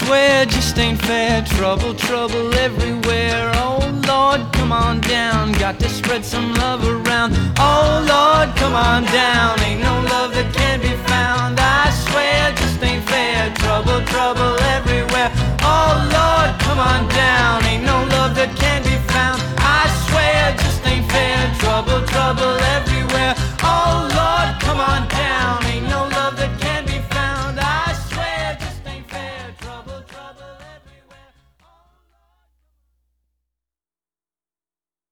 swear it just ain't fair. Trouble, trouble everywhere. Oh Lord, come on down. Got to spread some love around. Oh Lord, come on down. Ain't no love that can be found. I swear it just ain't fair. Trouble, trouble everywhere. Oh Lord, come on down. Ain't no love that can be found.